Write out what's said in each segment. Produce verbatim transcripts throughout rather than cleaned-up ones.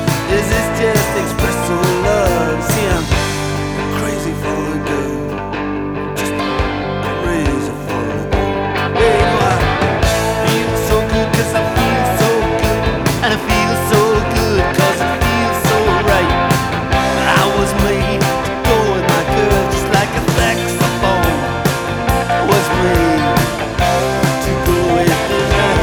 Is this just expressing love? See, I'm crazy for a girl, just crazy for a girl. Hey, do I feel so good 'cause I feel so good, and I feel so good 'cause it feels so right. I was made to go with my girl just like a saxophone. I was made to go with the night.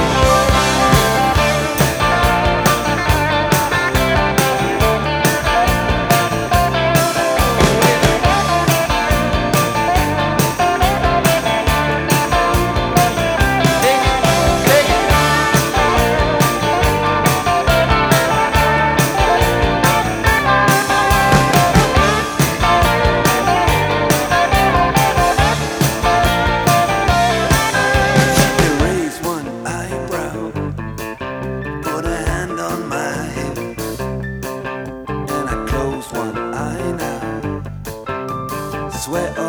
Sweat